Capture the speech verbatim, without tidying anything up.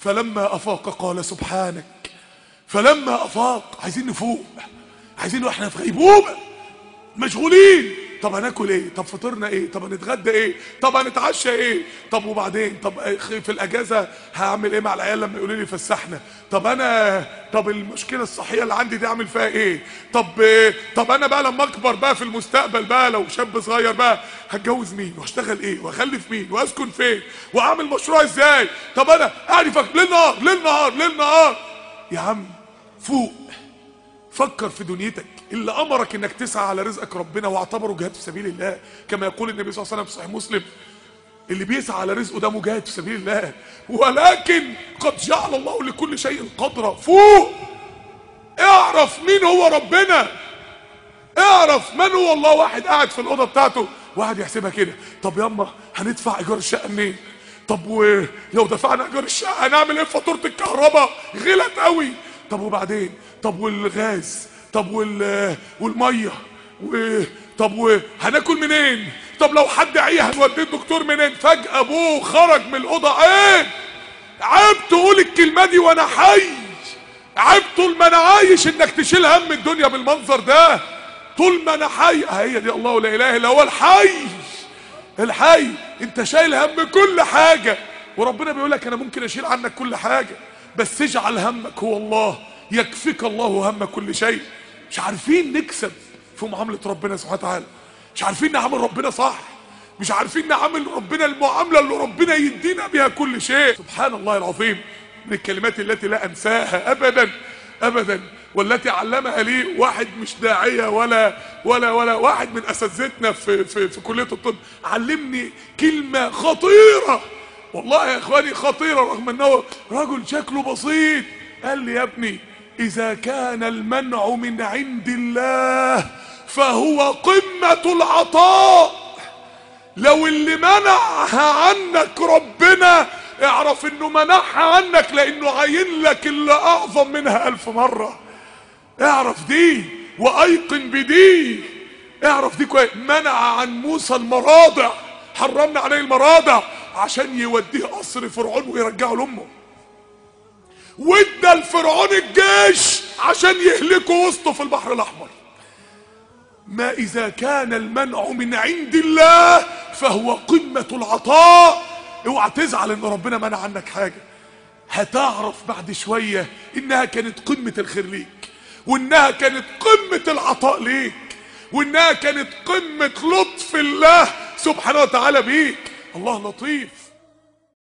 فلما افاق قال سبحانك. فلما افاق، عايزين نفوق، عايزين واحنا في غيبوبه مشغولين. طب هناكل ايه؟ طب فطرنا ايه؟ طب هنتغدى ايه؟ طب هنتعشى ايه؟ طب وبعدين؟ طب في الاجازه هعمل ايه مع العيال لما يقولوا لي فسحنا؟ طب انا طب المشكله الصحيه اللي عندي دي اعمل فيها ايه؟ طب طب انا بقى لما اكبر بقى في المستقبل بقى لو شاب صغير بقى هتجوز مين؟ واشتغل ايه؟ واخلف مين؟ واسكن فين؟ واعمل مشروع ازاي؟ طب انا قاعد افكر ليل نهار ليل نهار ليل نهار. يا عم فوق، فكر في دنيتك. اللي امرك انك تسعى على رزقك ربنا واعتبره جهاد في سبيل الله، كما يقول النبي صلى الله عليه وسلم في صحيح مسلم: اللي بيسعى على رزقه ده مجاهد في سبيل الله، ولكن قد جعل الله لكل شيء قدرا. فوق، اعرف مين هو ربنا، اعرف من هو الله. واحد قاعد في الاوضه بتاعته واحد يحسبها كده: طب ياما هندفع ايجار الشقه منين؟ طب ولو دفعنا ايجار الشقه هنعمل ايه في فاتوره الكهرباء؟ غلت قوي. طب وبعدين؟ طب والغاز؟ طب وال والميه و... طب وهناكل منين؟ طب لو حد عيه هنوديه الدكتور منين؟ فجأة ابوه خرج من الاوضه. عيب عيب تقول الكلمه دي وانا حي، عيب طول ما انا عايش انك تشيل هم الدنيا بالمنظر ده. طول ما انا حي، هي دي الله لا اله الا هو الحي. الحي انت شايل هم كل حاجه، وربنا بيقول لك انا ممكن اشيل عنك كل حاجه، بس اجعل همك هو الله، يكفيك الله هم كل شيء. مش عارفين نكسب في معامله ربنا سبحانه وتعالى، مش عارفين نعامل ربنا صح، مش عارفين نعامل ربنا المعامله اللي ربنا يدينا بها كل شيء. سبحان الله العظيم، من الكلمات التي لا انساها ابدا ابدا، والتي علمها لي واحد مش داعيه ولا ولا ولا واحد من اساتذتنا في في في كليه الطب، علمني كلمه خطيره والله يا اخواني، خطيره رغم انه رجل شكله بسيط. قال لي: يا ابني، اذا كان المنع من عند الله فهو قمه العطاء. لو اللي منعها عنك ربنا اعرف انه منعها عنك لانه عاين لك اللي اعظم منها الف مرة. اعرف دي وايقن بدي، اعرف دي كويس. منع عن موسى المراضع، حرمنا عليه المراضع عشان يوديه قصر فرعون ويرجعه لامه، وادى الفرعون الجيش عشان يهلكه وسطه في البحر الاحمر. ما اذا كان المنع من عند الله فهو قمة العطاء. اوعى تزعل ان ربنا منع عنك حاجة، هتعرف بعد شوية انها كانت قمة الخير ليك، وانها كانت قمة العطاء ليك، وانها كانت قمة لطف الله سبحانه وتعالى بيك. الله لطيف.